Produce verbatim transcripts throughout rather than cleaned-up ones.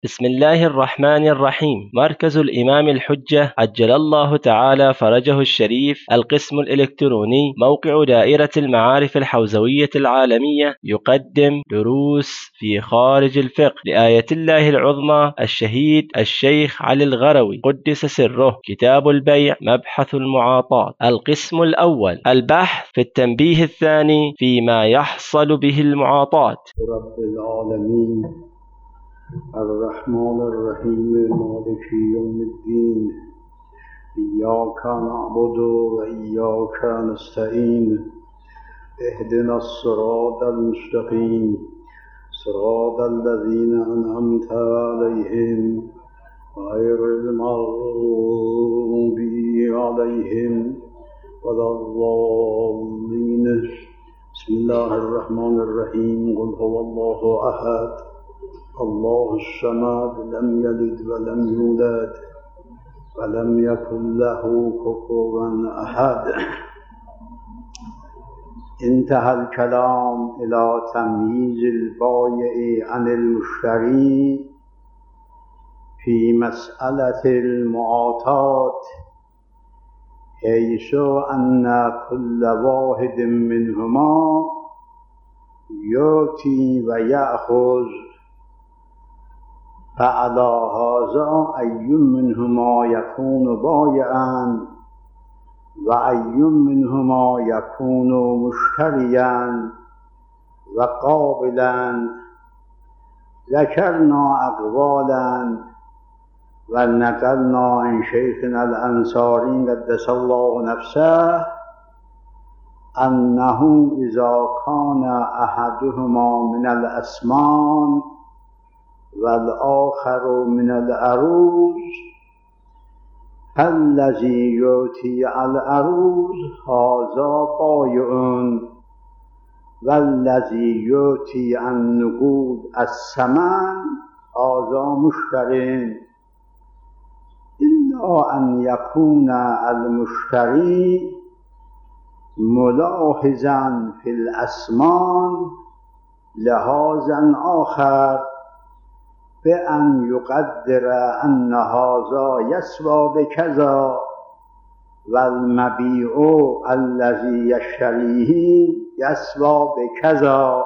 بسم الله الرحمن الرحيم. مركز الإمام الحجة عجل الله تعالى فرجه الشريف، القسم الإلكتروني، موقع دائرة المعارف الحوزوية العالمية، يقدم دروس في خارج الفقه لآية الله العظمى الشهيد الشيخ علي الغروي قدس سره. كتاب البيع، مبحث المعاطاة. القسم الأول، البحث في التنبيه الثاني فيما يحصل به المعاطاة. رب العالمين الرحمن الرحيم مالك يوم الدين إياك نعبد وإياك نستعين اهدنا الصراط المستقيم صراط الذين أنعمت عليهم غير المغضوب عليهم ولا الضالين. بسم الله الرحمن الرحيم. قل هو الله أحد الله الصمد لم يلد ولم يولد ولم يكن له كفوا أحد. انتهى الكلام إلى تمييز البائع عن المشتري في مسألة المعاطاة، حيث أن كل واحد منهما يؤتي ويأخذ، فعلى هذا أي منهما يكون بائعا وأي منهما يكون مشتريا وقابلا. ذكرنا أقوالا ونقلنا عن شيخنا الأنصاري قدس الله نفسه أنه إذا كان أحدهما من الأثمان والآخر من العروض فالذي يؤتي العروض هذا بائع والذي يؤتي النقود الثمن هذا مشتري، إلا أن يكون المشتري ملاحظا في الأثمان لحاظا آخر بأن يقدر أن هذا يسوى بكذا والمبيع الذي يشتريه يسوى بكذا،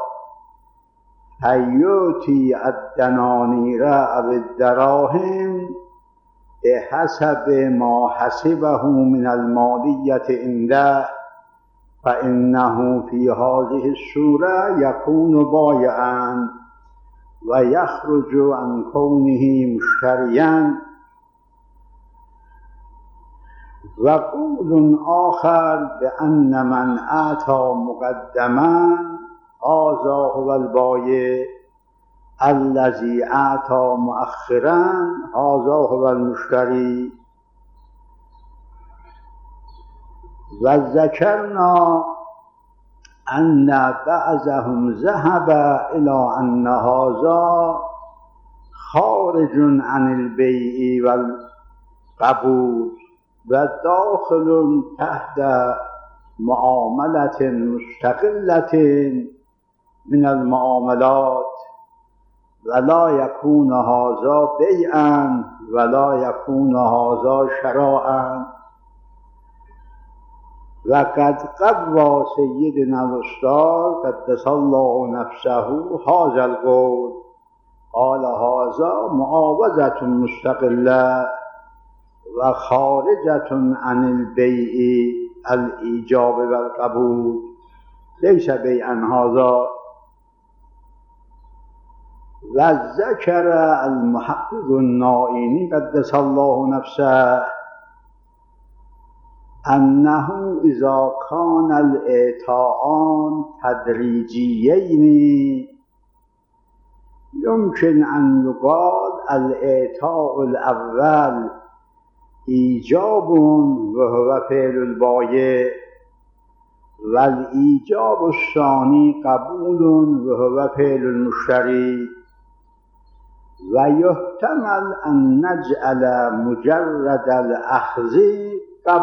فيؤتي الدنانير أو الدراهم بحسب ما حسبه من المالية عنده، فإنه في هذه الصورة يكون بائعا ويخرج عن كونه مشتريا. وقول آخر بأن من أعطى مقدما هذا هو البائع، الذي أعطى مؤخرا هذا هو المشتري. وذكرنا أن بعضهم ذهب إلى أن هذا خارج عن البيع والقبول وداخل تحت معاملة مستقلة من المعاملات، ولا يكون هذا بيعا ولا يكون هذا شراء. وقد قوى سيدنا الأستاذ قدس الله نفسه هذا القول، قال هذا معاوضة مستقلة وخارجة عن البيع الإيجاب والقبول، ليس بيعا هذا. وذكر المحقق النائینی قدس الله نفسه أنه إذا كان الإعطاءان تدريجيين يمكن أن يقال الإعطاء الأول إيجاب وهو فعل البائع، والإيجاب الثاني قبول وهو فعل المشتري. ويحتمل أن نجعل مجرد الأخذ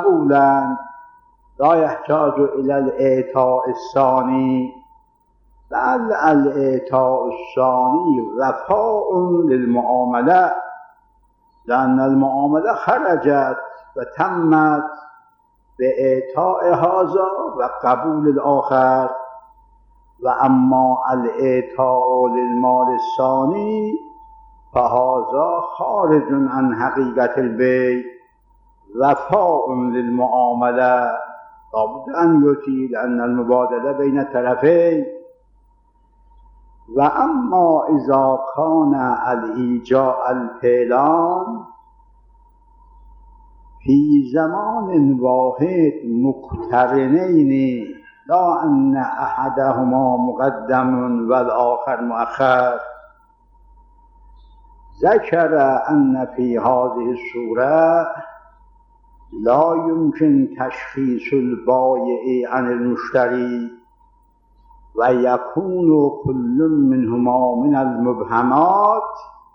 قبولا لا يحتاج إلى الإعطاء الثاني، بل الاعطاء الثاني وفاء للمعامله، لأن المعامله خرجت و تمت باعطاء هذا و قبول الآخر. و اما الاعطاء للمال الثاني فهذا خارج عن حقیقت البیع، وفاء للمعامله لابد ان یؤتی لأن المبادله بین الطرفین. و اما اذا کان الایجاء الفعلان فی زمان واحد مقترنین لا ان احدهما مقدم و الاخر مؤخر، ذکر ان فی هذه الصوره لا يمكن تشخیص البایع عن المشتری و یکون كل منهما من المبهمات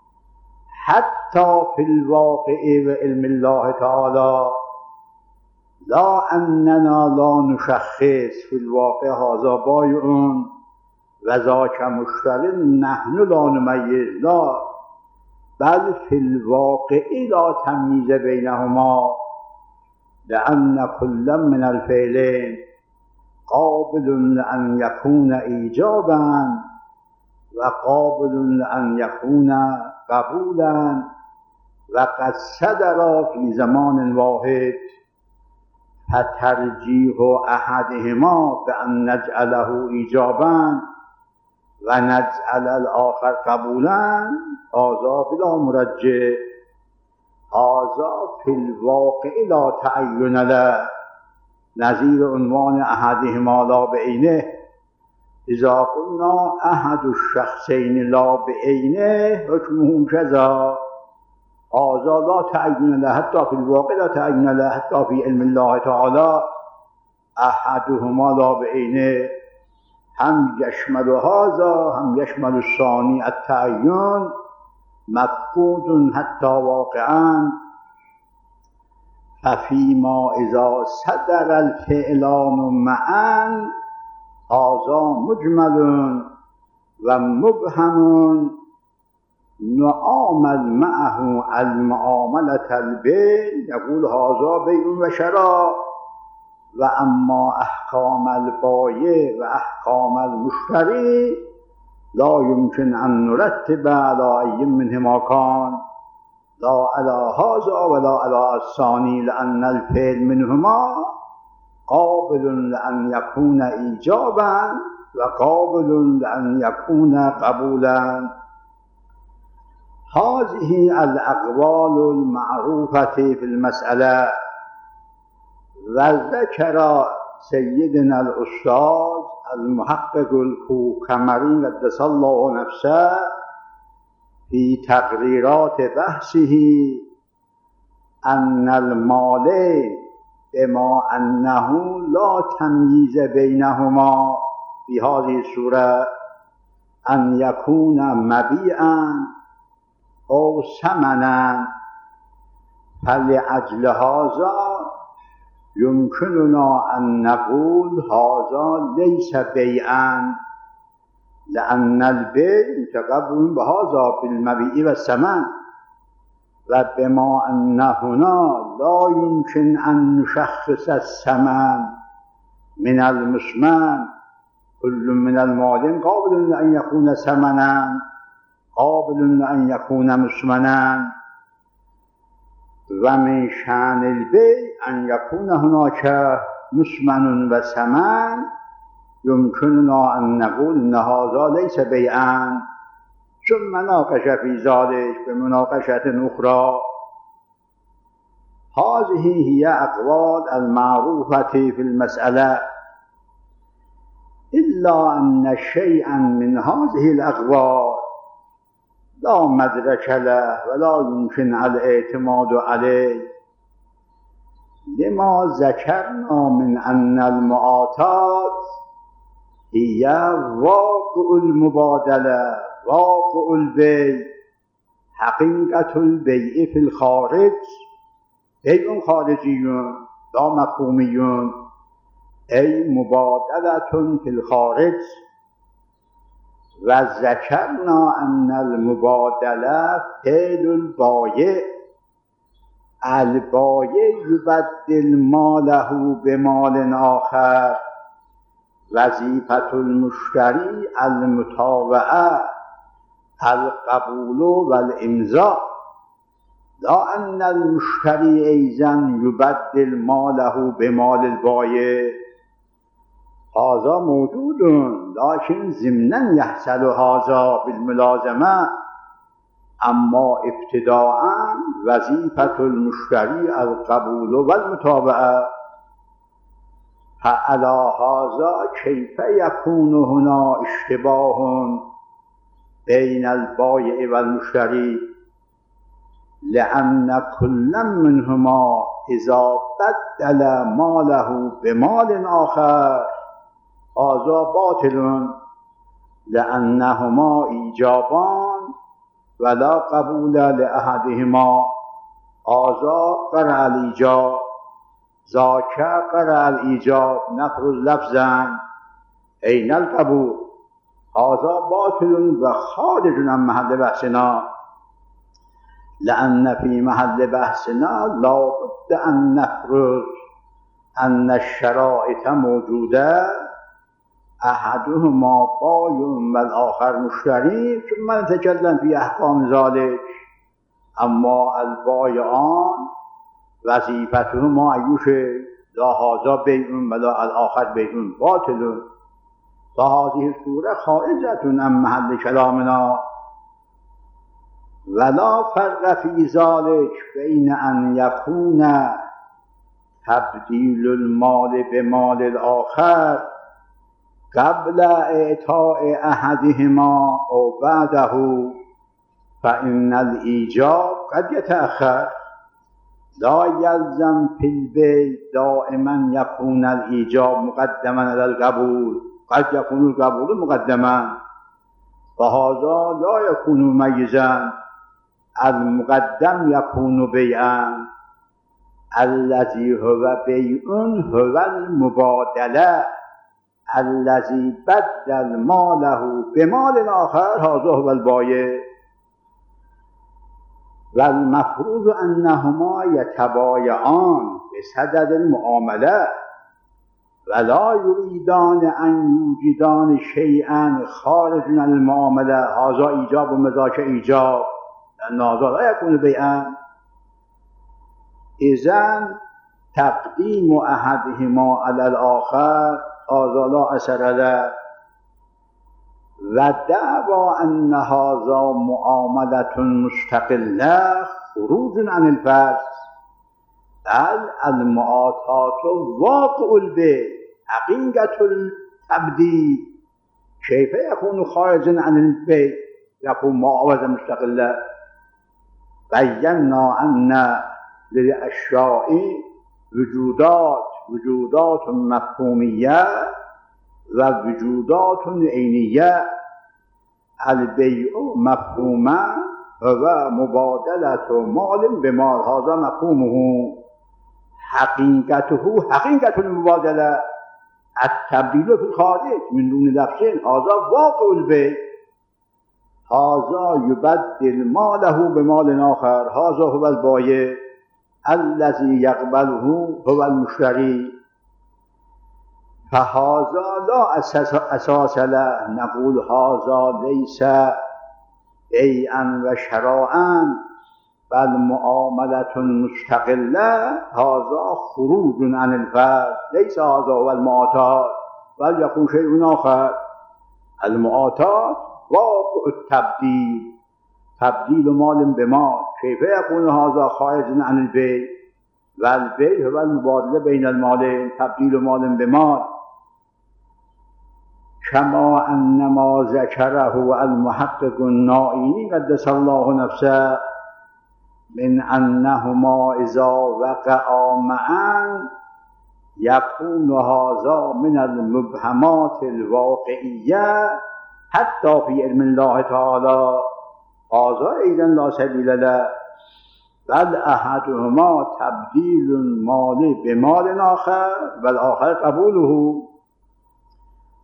حتی فی الواقع و علم الله تعالی، لا اننا لا نشخص فی الواقع هذا بایع و ذاک مشتری نحن لا نمیز، لا بل فی الواقع لا تمییز بینهما، لأن كل من الفعلين قابل لأن يكون إيجابا وقابل لأن يكون قبولا، وقد صدر في زمان واحد، فترجيح أحدهما بأن نجعله إيجابا ونجعل الآخر قبولا هذا بلا مرجح، هذا في الواقع لا تعین له، نظیر عنوان احدهما لا بعینه. اذا قلنا احد الشخصین لا بعینه حکمه كذا، هذا لا تعین له حتی في الواقع لا تعین له حتی في علم الله تعالی. احدهما لا بعینه هم یشمل هذا هم یشمل الثانی التعین مفقود حتی واقعا. ففيما اذا صدر الفعلان معا هذا مجمل و مبهم نعامل معه المعامله البيع، يقول هذا بيع و شراء. و اما احکام البایع و احکام المشتری لا يمكن أن نرتب على أي منهما كان، لا على هذا ولا على الثاني، لأن الفعل منهما قابل لأن يكون إيجابا وقابل لأن يكون قبولا. هذه الأقوال المعروفة في المسألة. وذكر سيدنا الأستاذ المحقق الكوكمري قدس الله نفسه في تقريرات بحثه أن المال بما أنه لا تمييز بينهما في هذه الصورة أن يكون مبيعا أو ثمنا، فلأجل هذا يمكننا أن نقول هذا ليس بيعا، لأن البيع متقبل بهذا بالمبيع والثمن. وبما أن هنا لا يمكن أن نشخص الثمن من المثمن، كل من المال قابل أن يكون ثمنا قابل أن يكون مثمنا. ومن شأن البيع أن يكون هناك مثمن وثمن، يمكننا أن نقول إن هذا ليس بيعا. ثم ناقش في ذلك بمناقشة أخرى. هذه هي أقوال المعروفة في المسألة، إلا أن شيئا من هذه الأقوال لا مدرك له ولا يمكن الاعتماد عليه، لما ذكرنا من أن المعاطات هي واقع المبادلة، واقع البيع، حقيقة البيع في الخارج بيع خارجي لا مفهومي، أي مبادلة في الخارج. و ذکرنا ان المبادله فعل البایع البایع یبدل ماله بمال آخر وظیفة المشتری المتابعه القبول والامضاء لا ان المشتری ایضا یبدل ماله بمال البایع هذا موجود لكن ضمنا يحصل هذا بالملازمه اما ابتداء وظیفة المشتری القبول والمتابعه فعلى هذا كيف يكون هنا اشتباه بين البائع والمشتري لأن كل منهما إذا بدل ماله بمال آخر هذا باطل لأنهما إيجابان ولا قبول لأحدهما هذا قرع الإيجاب ذاك قرع الإيجاب نخرج لفظا أين القبول هذا باطل وخارج عن محل بحثنا لأن في محل بحثنا لا بد أن نفرض أن الشرائط موجودة أحدهما بائع والآخر مشتري ثم نتكلم في أحكام ذلك أما البائعان وظيفتهما أي شيء لا هذا بيع ولا الآخر بيع باطل فهذه الصورة خارجة عن محل كلامنا ولا فرق في ذلك بين أن يكون تبديل المال بمال الآخر قبل إعطاء أحدهما أو بعده فإن الإيجاب قد يتأخر لا يلزم في البيع دائما يكون الإيجاب مقدما على القبول قد يكون القبول مقدما فهذا لا يكون مميزا المقدم يكون بيعا الذي هو بيع هو المبادله الذي بدل ماله بمال آخر هذا هو البایع والمفروض أنهما يتبايعان بصدد المعاملة ولا يريدان أن يوجدان شيئا خارج عن المعاملة هذا إيجاب وذاك إيجاب لأن هذا لا يكون بيعا إذن تقديم أحدهما على الآخر هذا لا أثر له ودعوى أن هذا معاملة مستقلة خروج عن الفرض بل المعاطات واقع البيع حقيقة التبديل كيف يكون خارجا عن البيع يكون معاوضة مستقلة بينا أن للأشياء وجودات وجودات مفهومية ووجودات عينية البيع مفهوما هو مبادلة مال بمال هذا مفهومه حقيقته حقيقة المبادلة التبديل في الخارج من دون لفظ هذا واقع البيع هذا يبدل ماله بمال آخر هذا هو البائع الذي يقبله هو المشتري فهذا لا أساس له نقول هذا ليس بيعا وشراء بل معاملة مستقلة هذا خروج عن الفرد ليس هذا هو المعاطات بل يكون شيء آخر المعاطات واقع التبديل تبديل مال بمال كيف يكون هذا خارجا عن البيع والبيع هو المبادلة بين المالين تبديل مال بمال كما أن ما ذكره المحقق النائینی قدس الله نفسه من أنهما إذا وقعا معا يكون هذا من المبهمات الواقعية حتى في علم الله تعالى هذا أيضا لا سبيل له بل أحدهما تبديل المال بمال آخر والآخر قبوله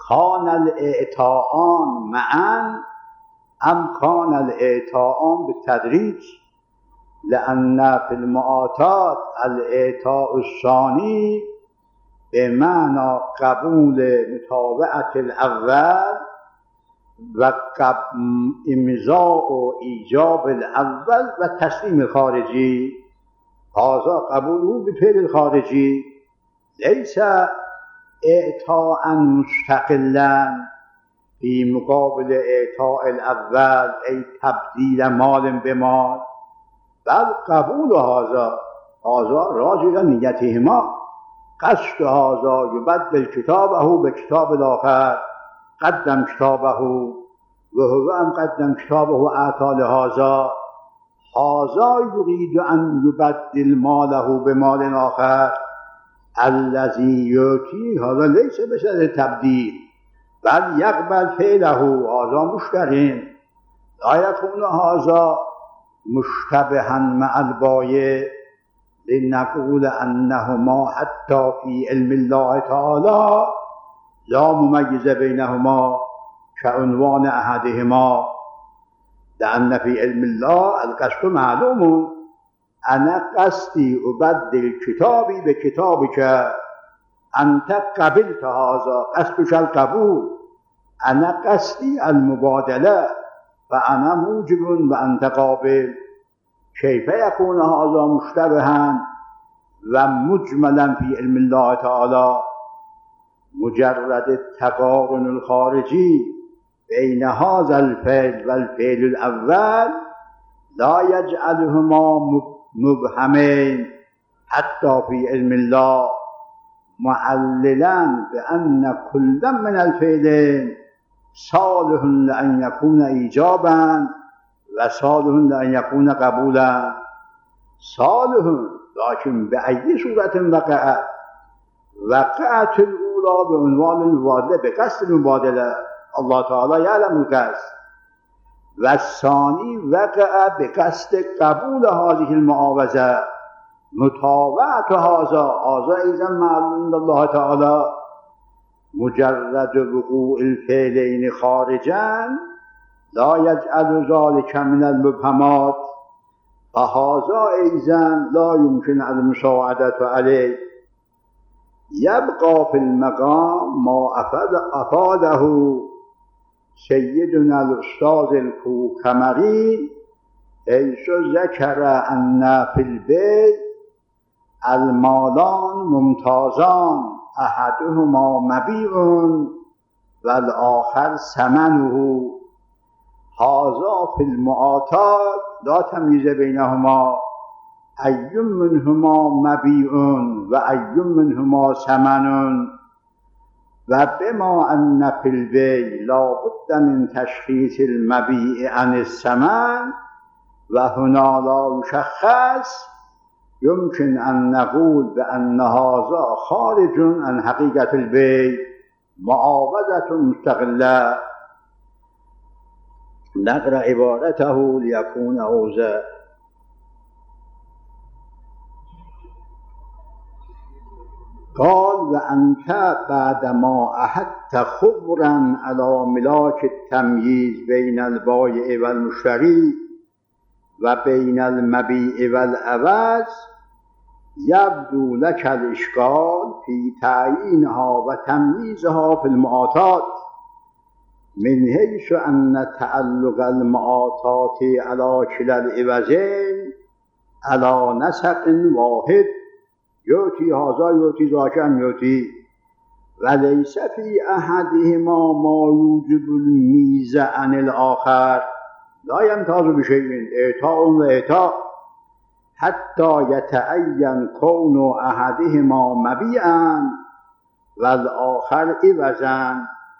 کان الاعطاءان معا ام کان الاعطاءان بالتدریج، لأن في المعاطات الاعطاء الثانی بمعنى قبول متابعة الأول و امضاء و ایجاب الاول و تسلیم الخارجی. هذا قبوله بفعل الخارجی ليس اعطاء مستقلا في مقابل اعطاء الاول ای تبدیل مال بمال، بل قبول هذا هذا راجع الى نیتهما، قصد هذا یبدل کتابه به کتاب الاخر، قدم کتابه و هو هم قدم کتابه و اعطا لهذا، هذا يريد ان يبدل ماله بمال آخر الذي يؤتي، هذا ليس بشرط تبدیل بل يقبل فعله، هذا مشترين، لا يكون هذا مشتبها مع البایع، لنقول انهما حتى في علم الله تعالى لا مميز بينهما كعنوان احدهما، لأن في علم الله القصد معلوم، أنا قصدي أبدل كتابي بكتابك، أنت قبلت هذا، قصدك القبول، أنا قصدي المبادلة، فأنا موجب وأنت قابل. كيف يكون هذا مشتبها ومجملا في علم الله تعالى؟ مجرد التقارن الخارجي بين هذا الفعل والفعل الأول لا يجعلهما مبهمين حتى في علم الله، معللا بأن كل من الفعلين صالح لأن يكون إيجابا وصالح لأن يكون قبولا. صالح لكن بأي صورة وقعت؟ وقعت الأولى بعنوان المبادلة بقصد المبادلة، الله تعالى يعلم القصد، والثاني وقع بقصد قبول هذه المعاوضة، متابعة هذا هذا أيضا معلوم عند الله تعالى. مجرد وقوع الفعلين خارجا لا يجعل ذلك من المبهمات، فهذا أيضا لا يمكن المساعدة عليه. يبقى في المقام ما أفاده سيدنا الأستاذ الكوكمري حيث ذكر أن في البيت المالان ممتازان، أحدهما مبيع والآخر ثمنه، هذا في المعاطات لا تمييز بينهما، أي منهما مبيع وأي منهما ثمن، وبما أن في البيع لا بد من تشخيص المبيع عن الثمن وهنا لا يشخص، يمكن أن نقول بأن هذا خارج عن حقيقة البيع، معاوضة مستقلة. نقرأ عبارته ليكون أوضح. قال وأنت بعدما أحدت خبرا على ملاك التمييز بين البائع والمشتري وبين المبيع والعوض، يبدو لك الإشكال في تعيينها وتمييزها في المعاطات، من حيث أن تعلق المعاطات على كلا العوضين على نسق واحد، يؤتي هذا يؤتي ذاك أم يؤتي، وليس في أحدهما ما يوجب الميزة عن الآخر، لا يمتاز بشيء إعطاء وإعطاء حتى يتعين كون أحدهما مبيعا والآخر عوضا.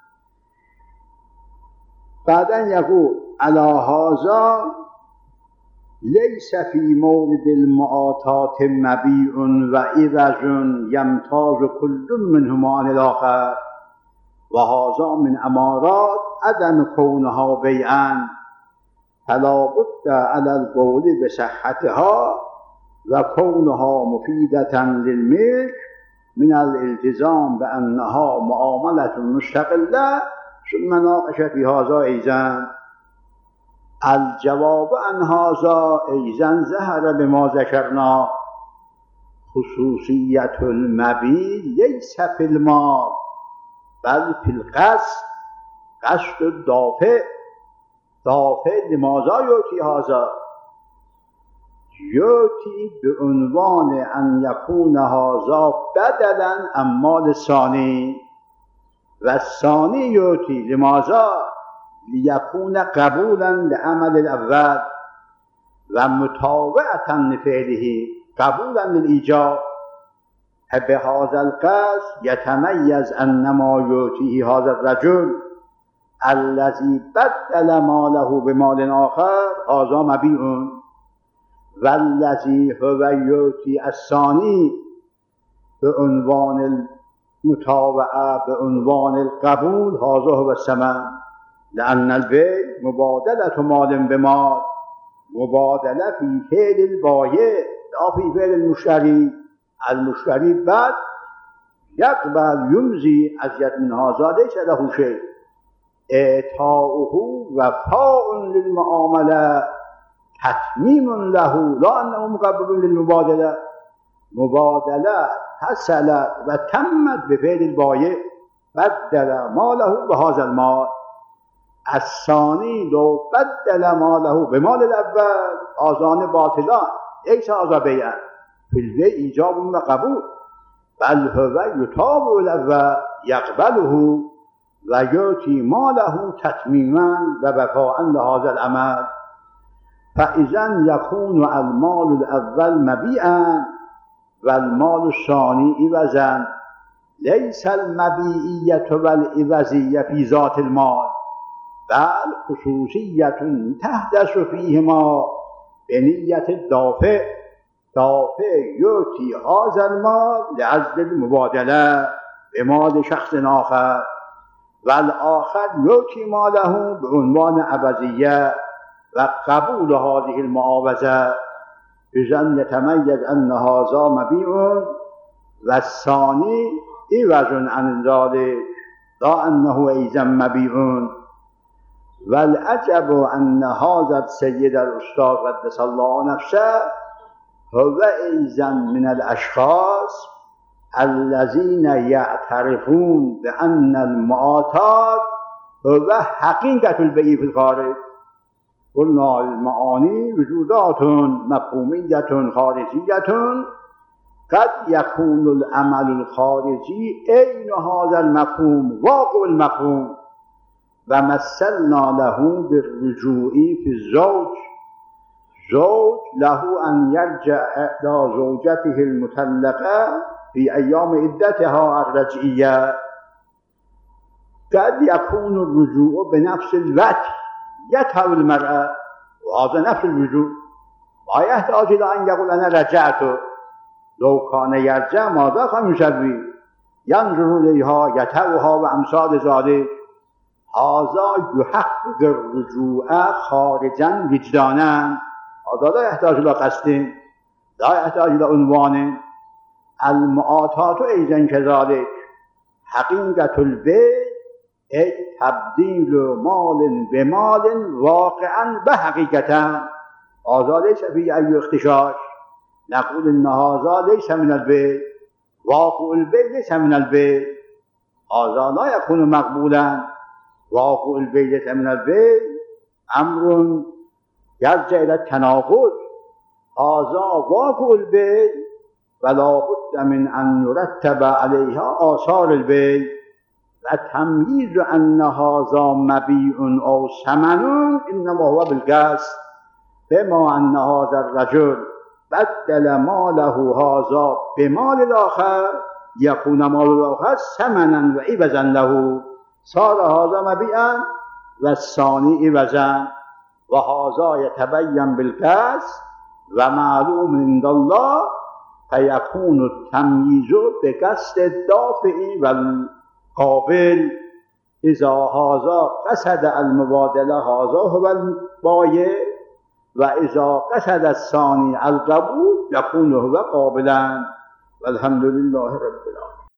بعداً يقول على هذا ليس في مورد المعاطات مبيع وعوض يمتاز كل منهما عن الآخر، وهذا من أمارات عدم كونها بيعا، فلا بد على القول بصحتها وكونها مفيدة للملك من الالتزام بأنها معاملة مستقلة ثم ناقش في هذا أيضا. الجواب عن هذا أيضا ظهر بما ذكرنا خصوصية المبيع ليس في المال بل في القصد، قصد الدافع. دافع لماذا يؤتي هذا؟ يؤتي بعنوان أن يكون هذا بدلا عن مال الثاني، والثاني يؤتي لماذا؟ ليكون قبولا لعمل الأول ومتابعة لفعله، قبولا للإيجاب. بهذا القصد يتميز أن ما يؤتيه هذا الرجل الذي بدل ماله بمال آخر هذا مبيع، والذي هو يؤتي الثاني بعنوان المتابعة بعنوان القبول هذا هو الثمن. لأن البيع مبادلة مال بمال، مبادلة في فعل البائع لا في فعل المشتري. المشتري بعد يقبل يمضي أزيد من هذا ليس له شيء. إعطاؤه وفاء للمعاملة تتميم له، لا أنه مقبل للمبادلة. مبادلة حصلت وتمت بفعل البائع، بدل ماله بهذا المال. الثاني لو بدل ماله بمال الأول آذان باطلان ليس هذا بيعا، في البيع إيجاب وقبول، بل هو يتابع الأول يقبله ويؤتي ماله تتميما ووفاء لهذا العمل. فإذا يكون المال الأول مبيعا والمال الثاني عوضا. ليس المبيعية والعوضية في ذات المال، بل خصوصية تحدث فيهما بنية الدافع. دافع يؤتي هذا المال لعزل المبادلة بمال شخص آخر، والآخر يؤتي ماله بعنوان عوضية وقبول هذه المعاوضة. إذن يتميز أن هذا مبيع والثاني عوض عن ذلك، لا أنه أيضا مبيع. والعجب أن هذا السيد الأستاذ قدس الله نفسه هو أيضا من الأشخاص الذين يعترفون بأن المعاطات هو حقيقة البيع في الخارج. قلنا المعاني وجودات مفهومية خارجية، قد يكون العمل الخارجي أين هذا المفهوم واقع المفهوم. ومثلنا له بالرجوع في الزوج. زوج له أن يرجع إلى زوجته المطلقة في أيام عدتها الرجعية. قد يكون الرجوع بنفس الوقت يتهوى المرأة، وهذا نفس الرجوع، لا يحتاج إلى أن يقول أنا رجعت. لو كان يرجع ماذا كان يسوي؟ ينظر إليها يتهوها وأمثال ذلك. هذا يحقق الرجوع خارجا وجدانا، هذا لا يحتاج إلى قصد، لا يحتاج إلى عنوان. المعاطات أيضا كذلك. حقيقة البيع أي تبديل مال بمال واقعا بحقيقة، هذا ليس فيه أي اختشاش. نقول إن هذا ليس من البيع، واقع البيع ليس من البيع، هذا لا يكون مقبولا. واقع البيع ليس من البيع أمر يرجع إلى التناقض. هذا واقع البيع ولا بد من أن يرتب عليها آثار البيع. التمييز أن هذا مبيع أو ثمن إنما هو بالقصد، بما أن هذا الرجل بدل ماله هذا بمال الآخر يكون مال الآخر ثمنا وعوضا له، صار هذا مبيعا والثاني عوضا. وهذا يتبين بالقصد ومعلوم عند الله، فيكون التمييز بقصد الدافع والقابل. إذا هذا قصد المبادلة هذا هو البائع، وإذا قصد الثاني القبول يكون هو قابلا. والحمد لله رب العالمین.